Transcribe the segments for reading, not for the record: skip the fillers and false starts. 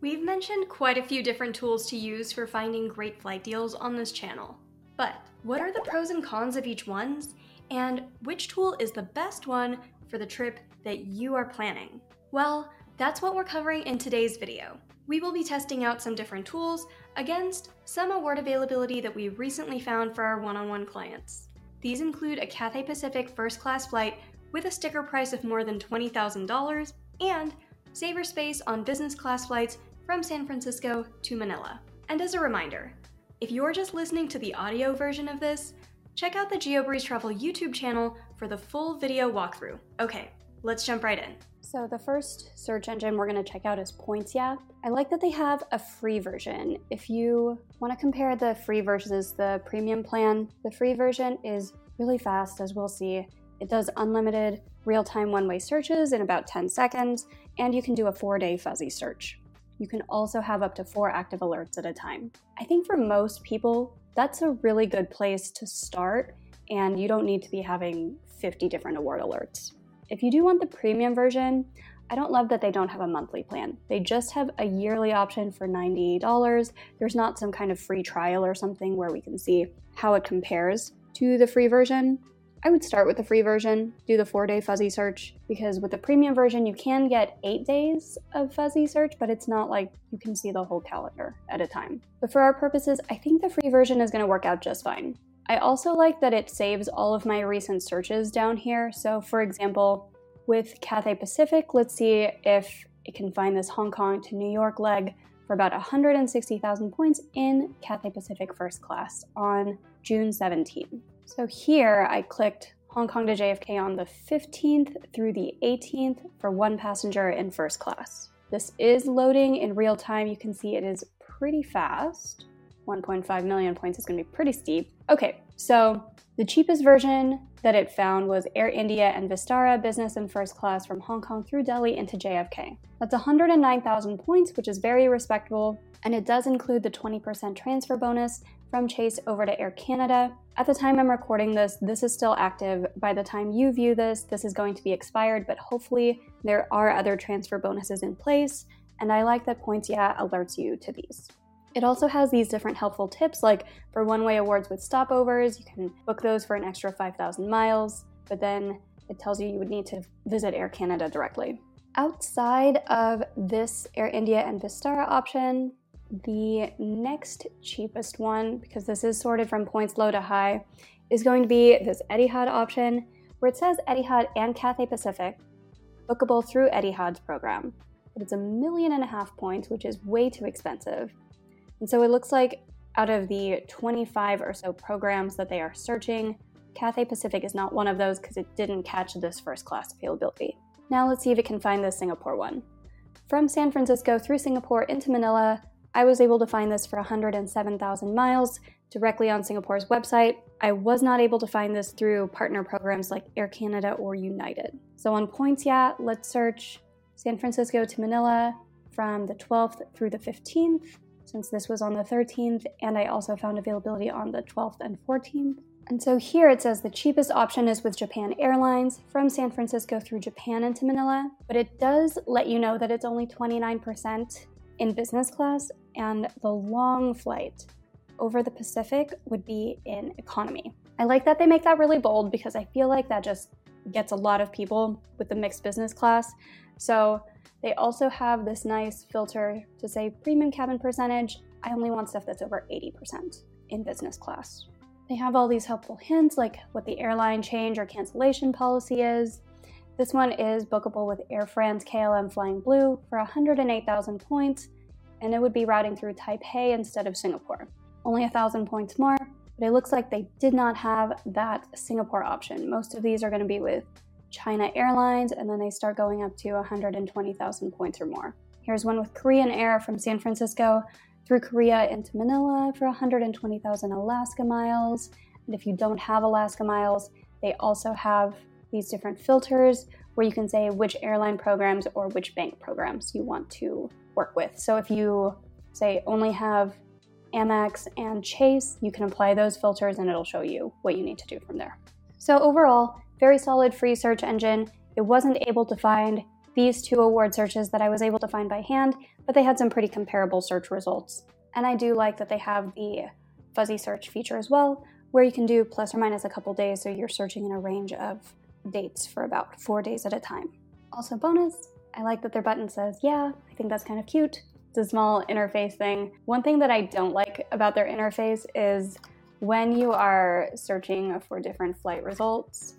We've mentioned quite a few different tools to use for finding great flight deals on this channel. But what are the pros and cons of each one? And which tool is the best one for the trip that you are planning? Well, that's what we're covering in today's video. We will be testing out some different tools against some award availability that we recently found for our one-on-one clients. These include a Cathay Pacific first class flight with a sticker price of more than $20,000 and Saver Space on business class flights from San Francisco to Manila. And as a reminder, if you're just listening to the audio version of this, check out the GeoBreeze Travel YouTube channel for the full video walkthrough. Okay, let's jump right in. So the first search engine we're going to check out is Points.yeah. I like that they have a free version. If you want to compare the free versus the premium plan, the free version is really fast, as we'll see. It does unlimited real-time one-way searches in about 10 seconds, and you can do a 4-day fuzzy search. You can also have up to 4 active alerts at a time. I think for most people, that's a really good place to start, and you don't need to be having 50 different award alerts. If you do want the premium version, I don't love that they don't have a monthly plan. They just have a yearly option for $90. There's not some kind of free trial or something where we can see how it compares to the free version. I would start with the free version, do the 4-day fuzzy search, because with the premium version, you can get 8 days of fuzzy search, but it's not like you can see the whole calendar at a time. But for our purposes, I think the free version is going to work out just fine. I also like that it saves all of my recent searches down here. So for example, with Cathay Pacific, let's see if it can find this Hong Kong to New York leg for about 160,000 points in Cathay Pacific first class on June 17th. So here I clicked Hong Kong to JFK on the 15th through the 18th for one passenger in first class. This is loading in real time. You can see it is pretty fast. 1.5 million points is going to be pretty steep. Okay, so the cheapest version that it found was Air India and Vistara business and first class from Hong Kong through Delhi into JFK. That's 109,000 points, which is very respectable, and it does include the 20% transfer bonus from Chase over to Air Canada. At the time I'm recording this, this is still active. By the time you view this, this is going to be expired, but hopefully there are other transfer bonuses in place, and I like that Points.yeah alerts you to these. It also has these different helpful tips, like for one-way awards with stopovers, you can book those for an extra 5,000 miles, but then it tells you would need to visit Air Canada directly. Outside of this Air India and Vistara option, the next cheapest one, because this is sorted from points low to high, is going to be this Etihad option, where it says Etihad and Cathay Pacific, bookable through Etihad's program. But it's 1.5 million points, which is way too expensive. And so it looks like out of the 25 or so programs that they are searching, Cathay Pacific is not one of those because it didn't catch this first class availability. Now let's see if it can find the Singapore one. From San Francisco through Singapore into Manila, I was able to find this for 107,000 miles directly on Singapore's website. I was not able to find this through partner programs like Air Canada or United. So on Points.yeah, let's search San Francisco to Manila from the 12th through the 15th, since this was on the 13th, and I also found availability on the 12th and 14th. And so here it says the cheapest option is with Japan Airlines from San Francisco through Japan into Manila, but it does let you know that it's only 29% in business class, and the long flight over the Pacific would be in economy. I like that they make that really bold because I feel like that just gets a lot of people with the mixed business class. So they also have this nice filter to say premium cabin percentage. I only want stuff that's over 80% in business class. They have all these helpful hints like what the airline change or cancellation policy is. This one is bookable with Air France KLM Flying Blue for 108,000 points, and it would be routing through Taipei instead of Singapore. Only 1,000 points more, but it looks like they did not have that Singapore option. Most of these are going to be with China Airlines, and then they start going up to 120,000 points or more. Here's one with Korean Air from San Francisco through Korea into Manila for 120,000 Alaska miles. And if you don't have Alaska miles, they also have these different filters where you can say which airline programs or which bank programs you want to work with. So if you say only have Amex and Chase, you can apply those filters and it'll show you what you need to do from there. So overall, very solid free search engine. It wasn't able to find these 2 award searches that I was able to find by hand, but they had some pretty comparable search results. And I do like that they have the fuzzy search feature as well, where you can do plus or minus a couple days, so you're searching in a range of dates for about 4 days at a time. Also bonus, I like that their button says, yeah, I think that's kind of cute. It's a small interface thing. One thing that I don't like about their interface is when you are searching for different flight results,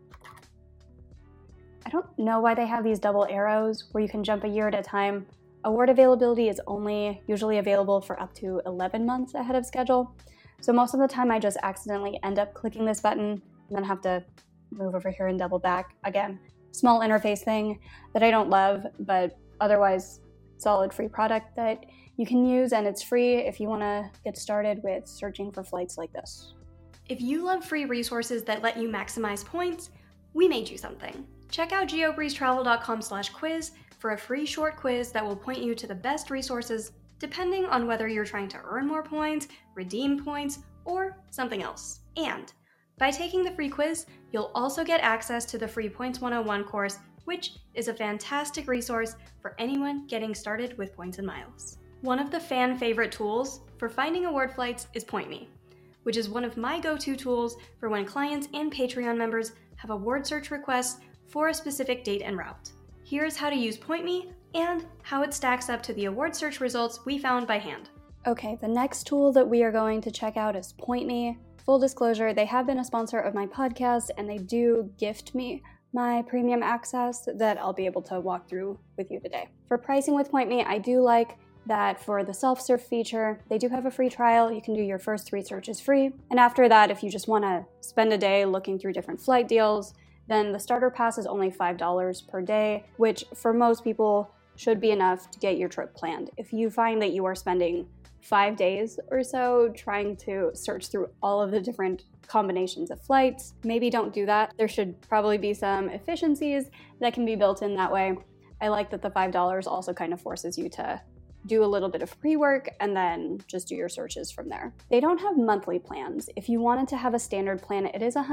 I don't know why they have these double arrows where you can jump a year at a time. Award availability is only usually available for up to 11 months ahead of schedule. So most of the time I just accidentally end up clicking this button and then have to move over here and double back. Again, small interface thing that I don't love, but otherwise solid free product that you can use, and it's free if you want to get started with searching for flights like this. If you love free resources that let you maximize points, we made you something. Check out geobreezetravel.com/quiz for a free short quiz that will point you to the best resources depending on whether you're trying to earn more points, redeem points, or something else. And by taking the free quiz, you'll also get access to the free Points 101 course, which is a fantastic resource for anyone getting started with points and miles. One of the fan favorite tools for finding award flights is PointMe, which is one of my go-to tools for when clients and Patreon members have award search requests for a specific date and route. Here's how to use PointMe and how it stacks up to the award search results we found by hand. Okay, the next tool that we are going to check out is PointMe. Full disclosure, they have been a sponsor of my podcast and they do gift me my premium access that I'll be able to walk through with you today. For pricing with PointMe, I do like that for the self-serve feature, they do have a free trial. You can do your first 3 searches free. And after that, if you just want to spend a day looking through different flight deals, then the starter pass is only $5 per day, which for most people should be enough to get your trip planned. If you find that you are spending 5 days or so trying to search through all of the different combinations of flights, maybe don't do that. There should probably be some efficiencies that can be built in that way. I like that the $5 also kind of forces you to do a little bit of pre-work and then just do your searches from there. They don't have monthly plans. If you wanted to have a standard plan, it is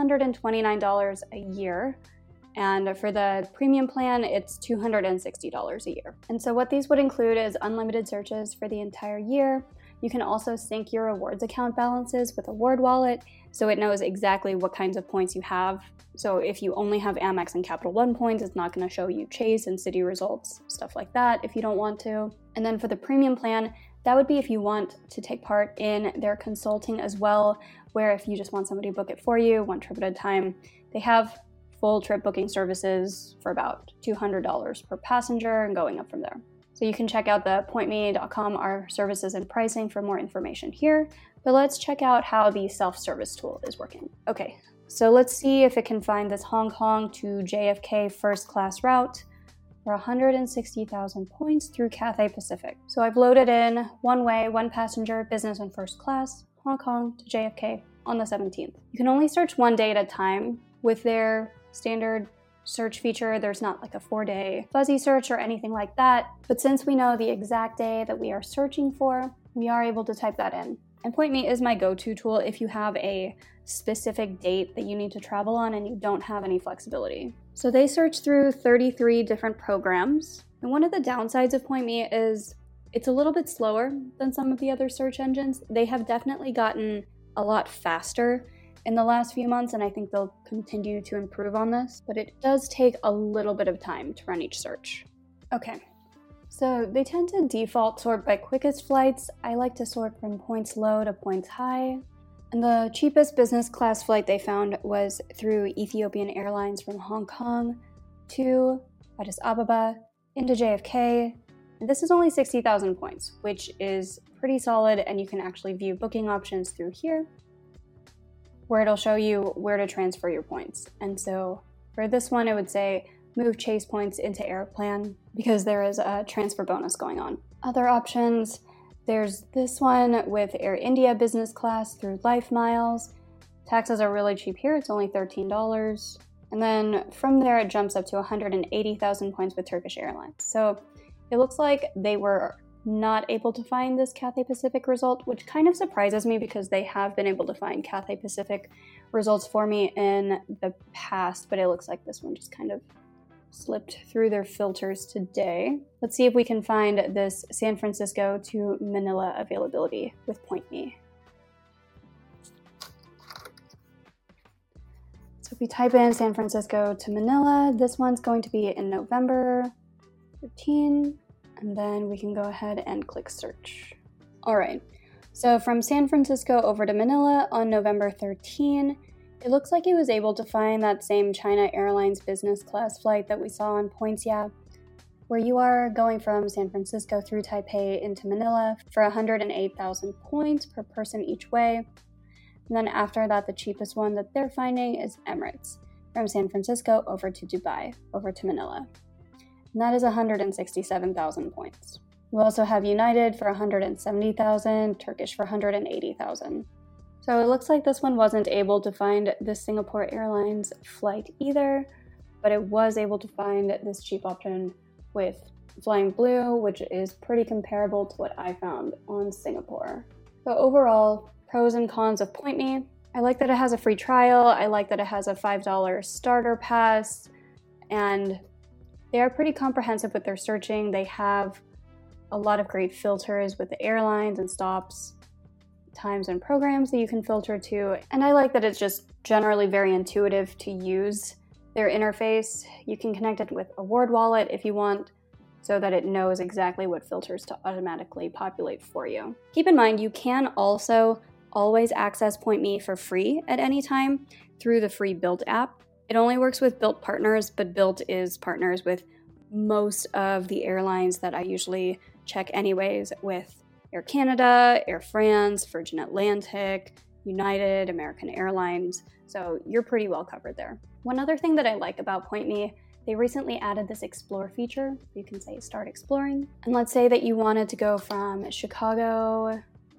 $129 a year. And for the premium plan, it's $260 a year. And so what these would include is unlimited searches for the entire year. You can also sync your awards account balances with Award Wallet, so it knows exactly what kinds of points you have. So if you only have Amex and Capital One points, it's not going to show you Chase and Citi results, stuff like that if you don't want to. And then for the premium plan, that would be if you want to take part in their consulting as well, where if you just want somebody to book it for you, one trip at a time, they have full trip booking services for about $200 per passenger and going up from there. So you can check out the pointme.com, our services and pricing for more information here, but let's check out how the self-service tool is working. Okay, so let's see if it can find this Hong Kong to JFK first class route for 160,000 points through Cathay Pacific. So I've loaded in one way, one passenger, business and first class, Hong Kong to JFK on the 17th. You can only search one day at a time with their standard search feature. There's not like a 4-day fuzzy search or anything like that. But since we know the exact day that we are searching for, we are able to type that in. And PointMe is my go-to tool if you have a specific date that you need to travel on and you don't have any flexibility. So they search through 33 different programs. And one of the downsides of PointMe is it's a little bit slower than some of the other search engines. They have definitely gotten a lot faster in the last few months, and I think they'll continue to improve on this, but it does take a little bit of time to run each search. Okay, so they tend to default sort by quickest flights. I like to sort from points low to points high, and the cheapest business class flight they found was through Ethiopian Airlines from Hong Kong to Addis Ababa into JFK, and this is only 60,000 points, which is pretty solid, and you can actually view booking options through here, where it'll show you where to transfer your points. And so for this one, it would say move Chase points into Airplan because there is a transfer bonus going on. Other options, there's this one with Air India business class through Life Miles. Taxes are really cheap here, it's only $13. And then from there, it jumps up to 180,000 points with Turkish Airlines. So it looks like they were not able to find this Cathay Pacific result, which kind of surprises me because they have been able to find Cathay Pacific results for me in the past, but it looks like this one just kind of slipped through their filters today. Let's see if we can find this San Francisco to Manila availability with PointMe. So if we type in San Francisco to Manila, this one's going to be in November 13, and then we can go ahead and click search. All right, so from San Francisco over to Manila on November 13, it looks like it was able to find that same China Airlines business class flight that we saw on Points, where you are going from San Francisco through Taipei into Manila for 108,000 points per person each way. And then after that, the cheapest one that they're finding is Emirates, from San Francisco over to Dubai, over to Manila. And that is 167,000 points. You also have United for 170,000, Turkish for 180,000. So it looks like this one wasn't able to find the Singapore Airlines flight either, but it was able to find this cheap option with Flying Blue, which is pretty comparable to what I found on Singapore. So overall, pros and cons of PointMe. I like that it has a free trial. I like that it has a $5 starter pass, and they are pretty comprehensive with their searching. They have a lot of great filters with the airlines and stops, times and programs that you can filter to. And I like that it's just generally very intuitive to use their interface. You can connect it with a Word wallet if you want, so that it knows exactly what filters to automatically populate for you. Keep in mind, you can also always access PointMe for free at any time through the free Bilt app. It only works with Bilt partners, but Bilt is partners with most of the airlines that I usually check anyways, with Air Canada, Air France, Virgin Atlantic, United, American Airlines, so you're pretty well covered there. One other thing that I like about PointMe, they recently added this Explore feature. You can say start exploring, and let's say that you wanted to go from Chicago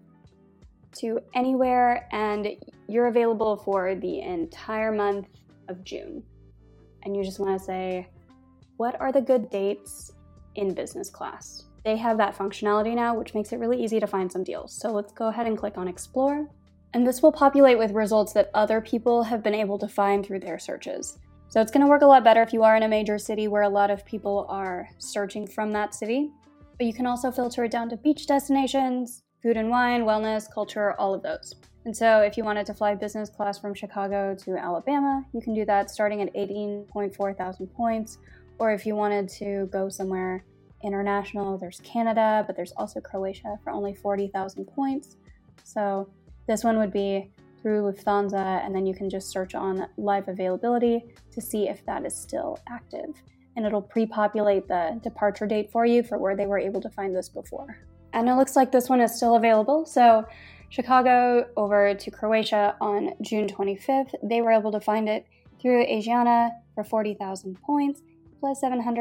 to anywhere, and you're available for the entire month of June. And you just want to say, what are the good dates in business class? They have that functionality now, which makes it really easy to find some deals. So let's go ahead and click on Explore. And this will populate with results that other people have been able to find through their searches. So it's going to work a lot better if you are in a major city where a lot of people are searching from that city. But you can also filter it down to beach destinations, food and wine, wellness, culture, all of those. And so if you wanted to fly business class from Chicago to Alabama, you can do that starting at 18.4 thousand points. Or if you wanted to go somewhere international, there's Canada, but there's also Croatia for only 40,000 points. So this one would be through Lufthansa, and then you can just search on live availability to see if that is still active. And it'll pre-populate the departure date for you for where they were able to find this before. And it looks like this one is still available. So Chicago over to Croatia on June 25th, they were able to find it through Asiana for 40,000 points, plus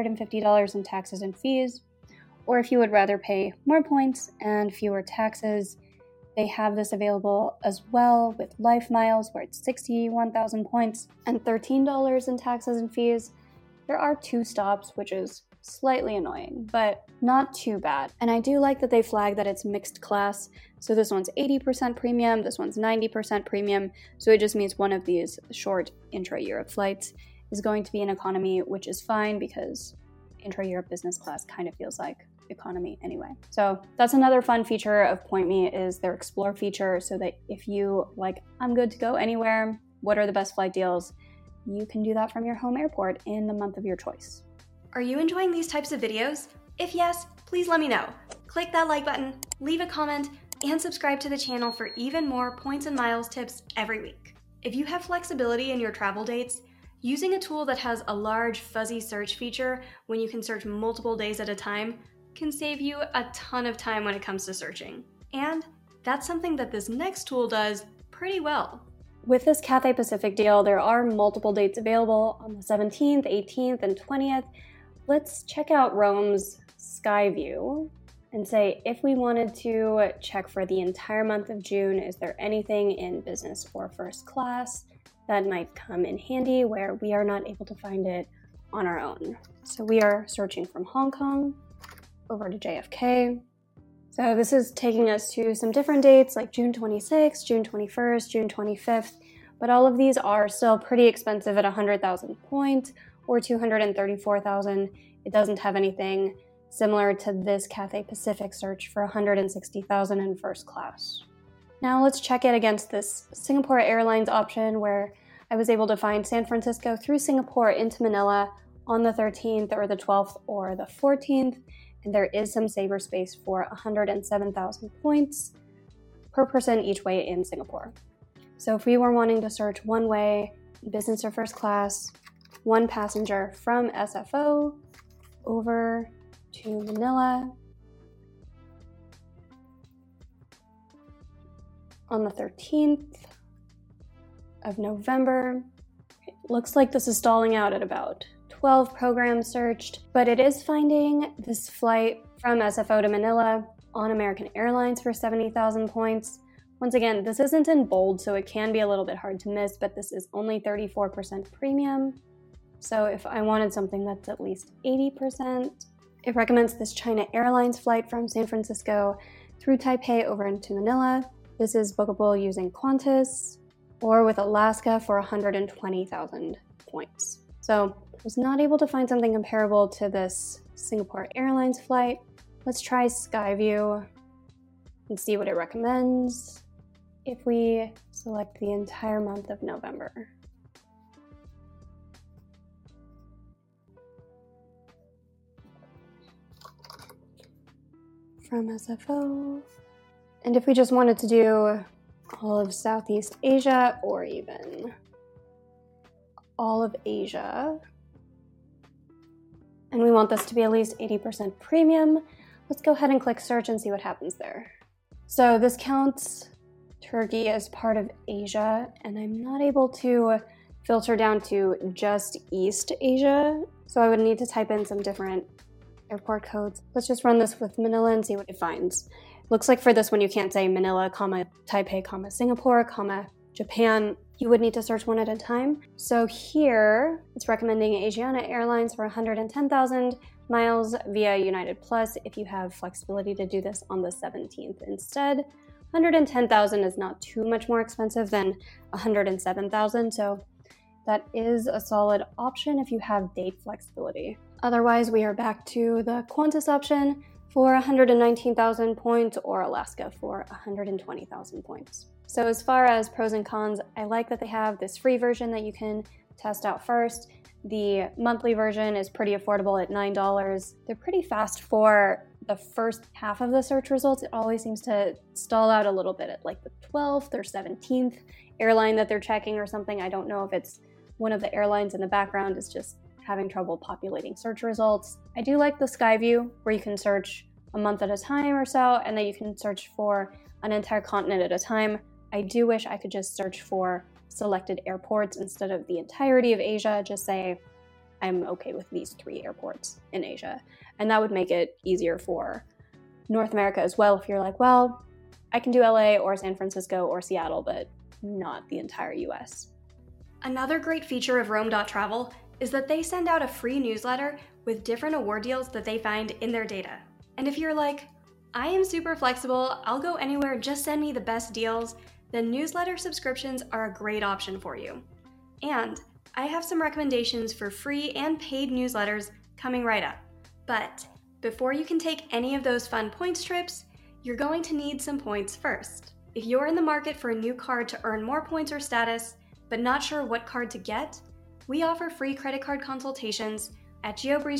$750 in taxes and fees. Or if you would rather pay more points and fewer taxes, they have this available as well with Life Miles, where it's 61,000 points and $13 in taxes and fees. There are 2 stops, which is slightly annoying, but not too bad. And I do like that they flag that it's mixed class. So this one's 80% premium, this one's 90% premium. So it just means one of these short intra-Europe flights is going to be an economy, which is fine because intra-Europe business class kind of feels like economy anyway. So that's another fun feature of PointMe is their Explore feature, so that if you I'm good to go anywhere, what are the best flight deals, you can do that from your home airport in the month of your choice. Are you enjoying these types of videos? If yes, please let me know. Click that like button, leave a comment, and subscribe to the channel for even more points and miles tips every week. If you have flexibility in your travel dates, using a tool that has a large fuzzy search feature when you can search multiple days at a time can save you a ton of time when it comes to searching. And that's something that this next tool does pretty well. With this Cathay Pacific deal, there are multiple dates available on the 17th, 18th, and 20th. Let's check out Rome's Skyview and say if we wanted to check for the entire month of June, is there anything in business or first class that might come in handy where we are not able to find it on our own. So we are searching from Hong Kong over to JFK. So this is taking us to some different dates like June 26th, June 21st, June 25th, but all of these are still pretty expensive at 100,000 points or 234,000. It doesn't have anything similar to this Cathay Pacific search for 160,000 in first class. Now let's check it against this Singapore Airlines option where I was able to find San Francisco through Singapore into Manila on the 13th or the 12th or the 14th, and there is some saver space for 107,000 points per person each way in Singapore. So if we were wanting to search one way, business or first class, one passenger from SFO over to Manila on the 13th of November, it looks like this is stalling out at about 12 programs searched, but it is finding this flight from SFO to Manila on American Airlines for 70,000 points. Once again, this isn't in bold, so it can be a little bit hard to miss, but this is only 34% premium. So if I wanted something that's at least 80%, it recommends this China Airlines flight from San Francisco through Taipei over into Manila. This is bookable using Qantas or with Alaska for 120,000 points. So I was not able to find something comparable to this Singapore Airlines flight. Let's try Skyview and see what it recommends if we select the entire month of November. From SFO. And if we just wanted to do all of Southeast Asia or even all of Asia, and we want this to be at least 80% premium, let's go ahead and click search and see what happens there. So this counts Turkey as part of Asia, and I'm not able to filter down to just East Asia, so I would need to type in some different airport codes. Let's just run this with Manila and see what it finds. Looks like for this one you can't say Manila, Taipei, Singapore, Japan. You would need to search one at a time. So here it's recommending Asiana Airlines for 110,000 miles via United Plus if you have flexibility to do this on the 17th instead. 110,000 is not too much more expensive than 107,000, so that is a solid option if you have date flexibility. Otherwise, we are back to the Qantas option for 119,000 points or Alaska for 120,000 points. So as far as pros and cons, I like that they have this free version that you can test out first. The monthly version is pretty affordable at $9. They're pretty fast for the first half of the search results. It always seems to stall out a little bit at like the 12th or 17th airline that they're checking or something. I don't know if it's one of the airlines in the background is just having trouble populating search results. I do like the Skyview where you can search a month at a time or so, and then you can search for an entire continent at a time. I do wish I could just search for selected airports instead of the entirety of Asia. Just say, I'm okay with these 3 airports in Asia. And that would make it easier for North America as well if you're like, well, I can do LA or San Francisco or Seattle, but not the entire US. Another great feature of Roam.travel is that they send out a free newsletter with different award deals that they find in their data. And if you're like, I am super flexible, I'll go anywhere, just send me the best deals, then newsletter subscriptions are a great option for you. And I have some recommendations for free and paid newsletters coming right up. But before you can take any of those fun points trips, you're going to need some points first. If you're in the market for a new card to earn more points or status, but not sure what card to get, we offer free credit card consultations at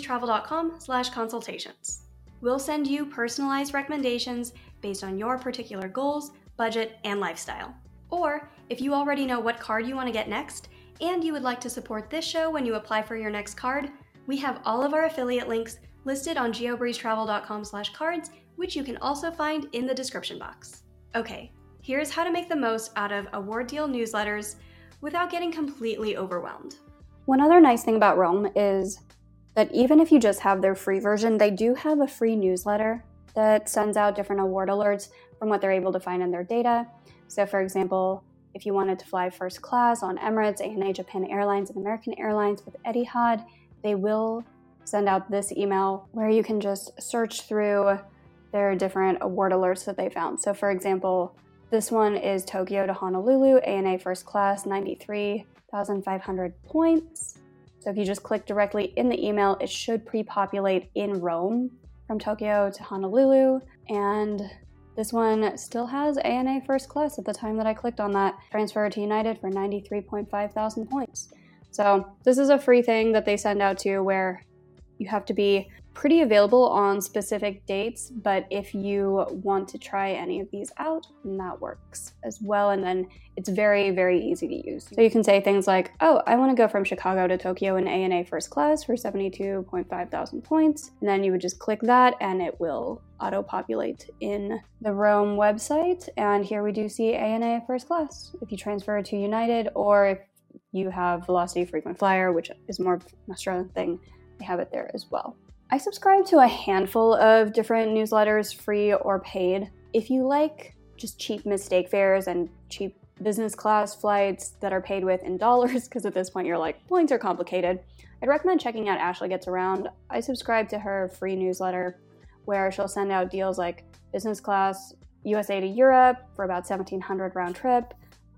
geobreezetravel.com/consultations. We'll send you personalized recommendations based on your particular goals, budget, and lifestyle. Or if you already know what card you want to get next, and you would like to support this show when you apply for your next card, we have all of our affiliate links listed on geobreezetravel.com/cards, which you can also find in the description box. Okay, here's how to make the most out of award deal newsletters without getting completely overwhelmed. One other nice thing about Roam is that even if you just have their free version, they do have a free newsletter that sends out different award alerts from what they're able to find in their data. So for example, if you wanted to fly first class on Emirates, ANA, Japan Airlines, and American Airlines with Etihad, they will send out this email where you can just search through their different award alerts that they found. So for example, this one is Tokyo to Honolulu, ANA first class, 93,500 points. So if you just click directly in the email, it should pre-populate in Rome from Tokyo to Honolulu. And this one still has ANA first class at the time that I clicked on that. Transfer to United for 93.5 thousand points. So this is a free thing that they send out to where you have to be pretty available on specific dates, but if you want to try any of these out, then that works as well. And then it's very, very easy to use. So you can say things like, oh, I want to go from Chicago to Tokyo in ANA first class for 72.5 thousand points. And then you would just click that and it will auto-populate in the Rome website. And here we do see ANA first class. If you transfer to United, or if you have Velocity Frequent Flyer, which is more of an Australian thing, they have it there as well. I subscribe to a handful of different newsletters, free or paid. If you like just cheap mistake fares and cheap business class flights that are paid with in dollars, because at this point you're like, points are complicated, I'd recommend checking out Ashley Gets Around. I subscribe to her free newsletter where she'll send out deals like business class USA to Europe for about $1,700 round trip,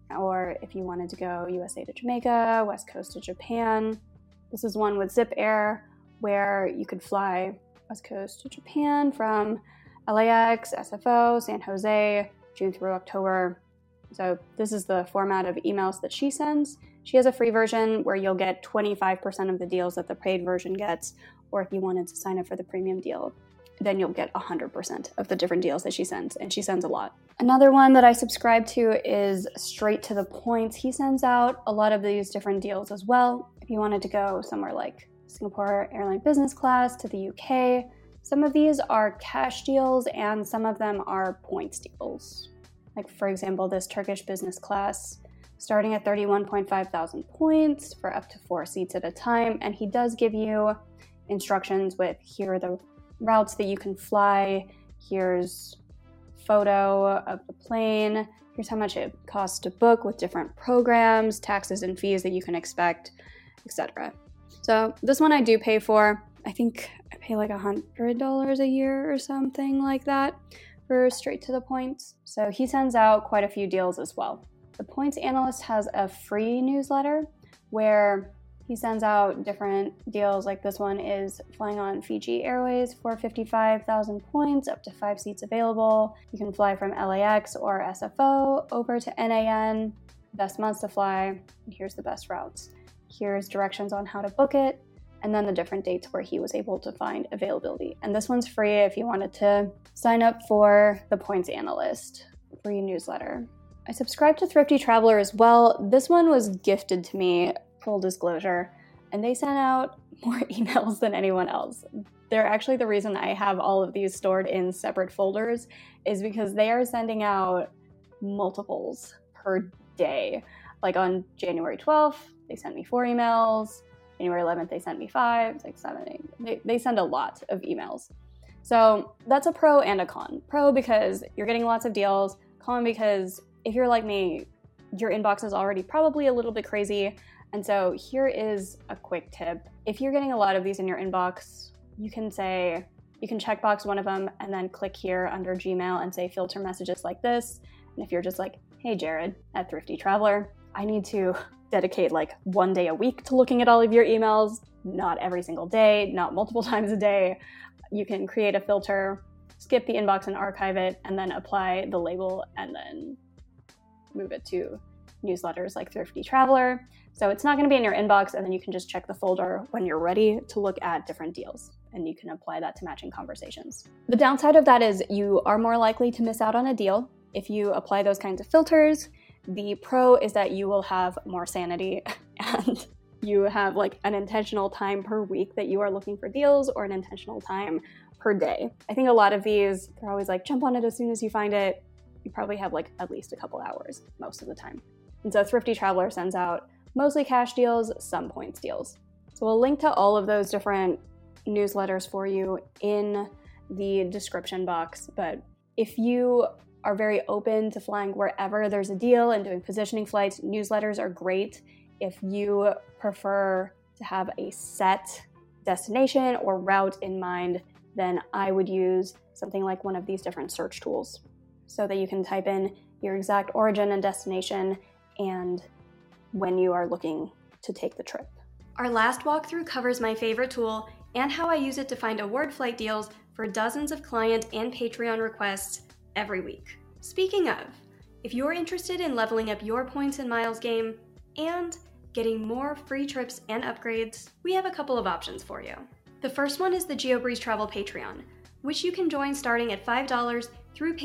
or if you wanted to go USA to Jamaica, West Coast to Japan. This is one with Zip Air, where you could fly West Coast to Japan from LAX, SFO, San Jose, June through October. So this is the format of emails that she sends. She has a free version where you'll get 25% of the deals that the paid version gets, or if you wanted to sign up for the premium deal, then you'll get 100% of the different deals that she sends, and she sends a lot. Another one that I subscribe to is Straight to the Points. He sends out a lot of these different deals as well. If you wanted to go somewhere like Singapore Airline Business Class to the UK. Some of these are cash deals and some of them are points deals. Like for example, this Turkish business class starting at 31.5 thousand points for up to 4 seats at a time. And he does give you instructions with here are the routes that you can fly. Here's photo of the plane. Here's how much it costs to book with different programs, taxes and fees that you can expect, etc. So this one I do pay for. I think I pay like $100 a year or something like that for Straight to the Points. So he sends out quite a few deals as well. The Points Analyst has a free newsletter where he sends out different deals. Like this one is flying on Fiji Airways for 55,000 points, up to 5 seats available. You can fly from LAX or SFO over to NAN. Best months to fly, and here's the best routes. Here's directions on how to book it, and then the different dates where he was able to find availability. And this one's free if you wanted to sign up for the Points Analyst free newsletter. I subscribe to Thrifty Traveler as well. This one was gifted to me, full disclosure, and they sent out more emails than anyone else. They're actually the reason I have all of these stored in separate folders is because they are sending out multiples per day. Like on January 12th, they sent me 4 emails. January 11th, they sent me 5, 6, 7, 8. They send a lot of emails. So that's a pro and a con. Pro because you're getting lots of deals. Con because if you're like me, your inbox is already probably a little bit crazy. And so here is a quick tip. If you're getting a lot of these in your inbox, you can checkbox one of them and then click here under Gmail and say filter messages like this. And if you're just like, hey, Jared at Thrifty Traveler, I need to dedicate like 1 day a week to looking at all of your emails, not every single day, not multiple times a day. You can create a filter, skip the inbox and archive it, and then apply the label and then move it to newsletters like Thrifty Traveler. So it's not going to be in your inbox, and then you can just check the folder when you're ready to look at different deals, and you can apply that to matching conversations. The downside of that is you are more likely to miss out on a deal if you apply those kinds of filters. The pro is that you will have more sanity and you have like an intentional time per week that you are looking for deals, or an intentional time per day. I think a lot of these, they're always like, jump on it as soon as you find it. You probably have like at least a couple hours most of the time. And so Thrifty Traveler sends out mostly cash deals, some points deals. So we'll link to all of those different newsletters for you in the description box. But if you are very open to flying wherever there's a deal and doing positioning flights, newsletters are great. If you prefer to have a set destination or route in mind, then I would use something like one of these different search tools so that you can type in your exact origin and destination and when you are looking to take the trip. Our last walkthrough covers my favorite tool and how I use it to find award flight deals for dozens of client and Patreon requests every week. Speaking of, if you're interested in leveling up your points and miles game and getting more free trips and upgrades, we have a couple of options for you. The first one is the GeoBreeze Travel Patreon, which you can join starting at $5 through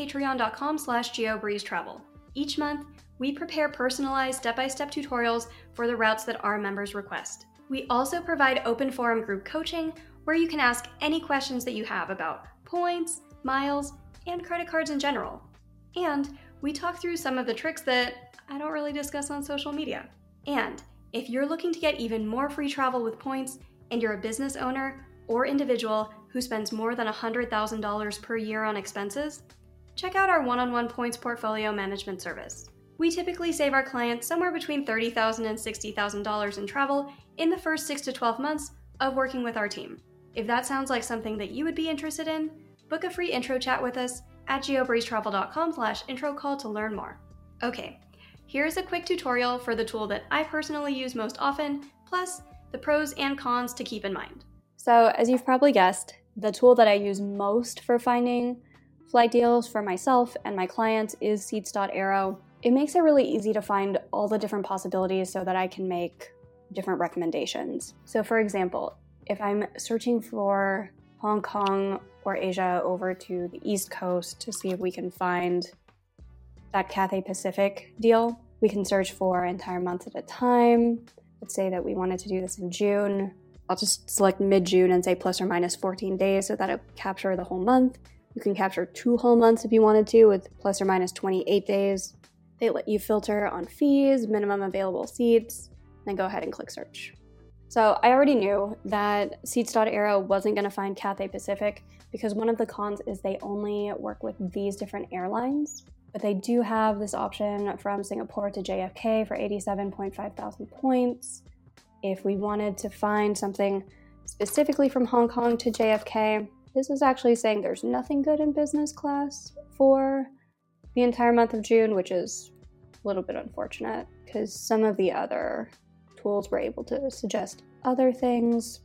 patreon.com/GeoBreezeTravel. Each month, we prepare personalized step-by-step tutorials for the routes that our members request. We also provide open forum group coaching where you can ask any questions that you have about points, miles, and credit cards in general. And we talk through some of the tricks that I don't really discuss on social media. And if you're looking to get even more free travel with points and you're a business owner or individual who spends more than $100,000 per year on expenses, check out our one-on-one points portfolio management service. We typically save our clients somewhere between $30,000 and $60,000 in travel in the first 6 to 12 months of working with our team. If that sounds like something that you would be interested in, book a free intro chat with us at geobreezetravel.com/intro call to learn more. Okay, here's a quick tutorial for the tool that I personally use most often, plus the pros and cons to keep in mind. So as you've probably guessed, the tool that I use most for finding flight deals for myself and my clients is Seats.aero. It makes it really easy to find all the different possibilities so that I can make different recommendations. So for example, if I'm searching for Hong Kong or Asia over to the East Coast to see if we can find that Cathay Pacific deal, we can search for entire months at a time. Let's say that we wanted to do this in June. I'll just select mid-June and say plus or minus 14 days so that it'll capture the whole month. You can capture 2 whole months if you wanted to with plus or minus 28 days. They let you filter on fees, minimum available seats, then go ahead and click search. So I already knew that Seats.aero wasn't going to find Cathay Pacific because one of the cons is they only work with these different airlines. But they do have this option from Singapore to JFK for 87.5 thousand points. If we wanted to find something specifically from Hong Kong to JFK, this is actually saying there's nothing good in business class for the entire month of June, which is a little bit unfortunate because some of the other tools were able to suggest other things.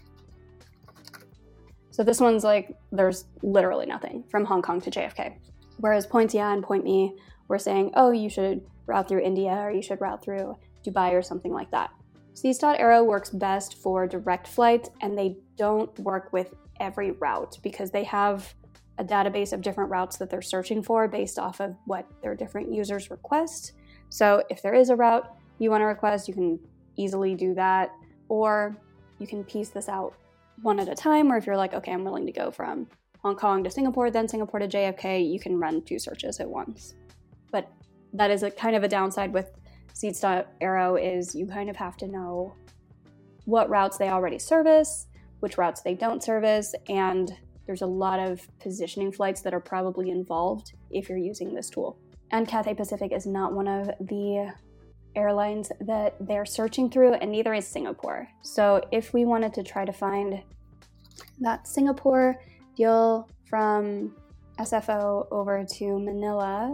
So this one's like, there's literally nothing from Hong Kong to JFK. Whereas Points Yeah and Point Me were saying, oh, you should route through India or you should route through Dubai or something like that. Seats.aero works best for direct flights, and they don't work with every route because they have a database of different routes that they're searching for based off of what their different users request. So if there is a route you want to request, you can easily do that, or you can piece this out one at a time, or if you're like, okay, I'm willing to go from Hong Kong to Singapore, then Singapore to JFK, you can run 2 searches at once. But that is a kind of a downside with Seats.aero is you kind of have to know what routes they already service, which routes they don't service, and there's a lot of positioning flights that are probably involved if you're using this tool. And Cathay Pacific is not one of the airlines that they're searching through, and neither is Singapore. So if we wanted to try to find that Singapore deal from SFO over to Manila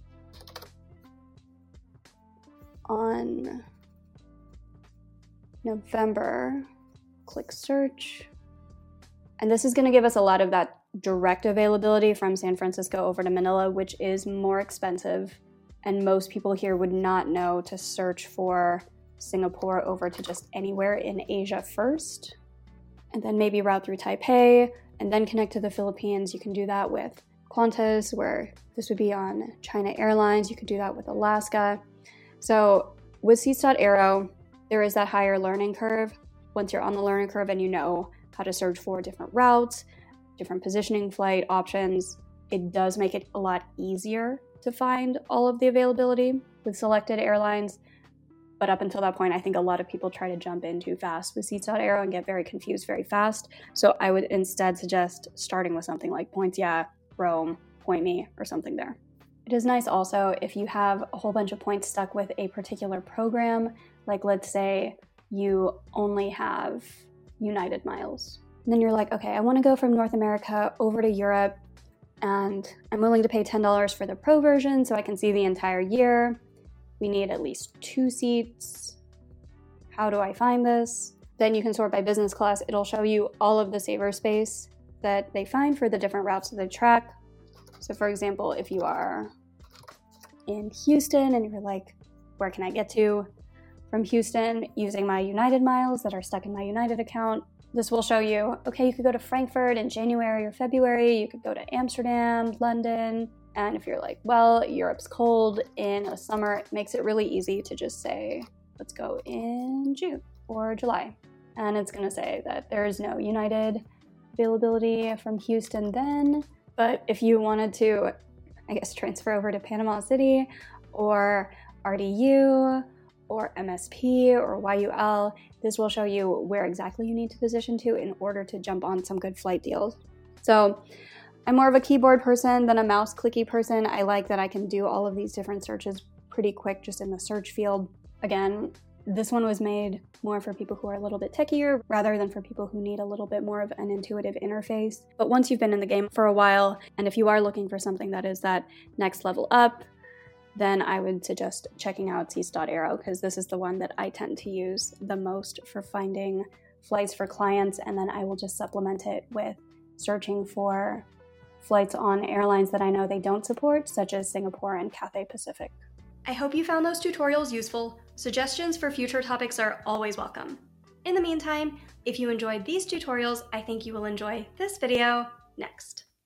on November, click search. And this is going to give us a lot of that direct availability from San Francisco over to Manila, which is more expensive. And most people here would not know to search for Singapore over to just anywhere in Asia first. And then maybe route through Taipei and then connect to the Philippines. You can do that with Qantas, where this would be on China Airlines. You could do that with Alaska. So with Seats.aero, there is that higher learning curve. Once you're on the learning curve and you know how to search for different routes, different positioning flight options, it does make it a lot easier to find all of the availability with selected airlines. But up until that point, I think a lot of people try to jump in too fast with Seats.aero and get very confused very fast. So I would instead suggest starting with something like Points Yeah, Rome, Point Me, or something there. It is nice also if you have a whole bunch of points stuck with a particular program, like let's say you only have United miles. And then you're like, okay, I want to go from North America over to Europe, and I'm willing to pay $10 for the Pro version so I can see the entire year. We need at least 2 seats. How do I find this? Then you can sort by business class. It'll show you all of the saver space that they find for the different routes that they track. So for example, if you are in Houston and you're like, where can I get to from Houston using my United miles that are stuck in my United account? This will show you, okay, you could go to Frankfurt in January or February, you could go to Amsterdam, London, and if you're like, well, Europe's cold in the summer, it makes it really easy to just say, let's go in June or July. And it's gonna say that there is no United availability from Houston then, but if you wanted to, I guess, transfer over to Panama City or RDU or MSP or YUL, this will show you where exactly you need to position to in order to jump on some good flight deals. So I'm more of a keyboard person than a mouse clicky person. I like that I can do all of these different searches pretty quick just in the search field. Again, this one was made more for people who are a little bit techier rather than for people who need a little bit more of an intuitive interface. But once you've been in the game for a while, and if you are looking for something that is that next level up, then I would suggest checking out Seats.aero, because this is the one that I tend to use the most for finding flights for clients, and then I will just supplement it with searching for flights on airlines that I know they don't support, such as Singapore and Cathay Pacific. I hope you found those tutorials useful. Suggestions for future topics are always welcome. In the meantime, if you enjoyed these tutorials, I think you will enjoy this video next.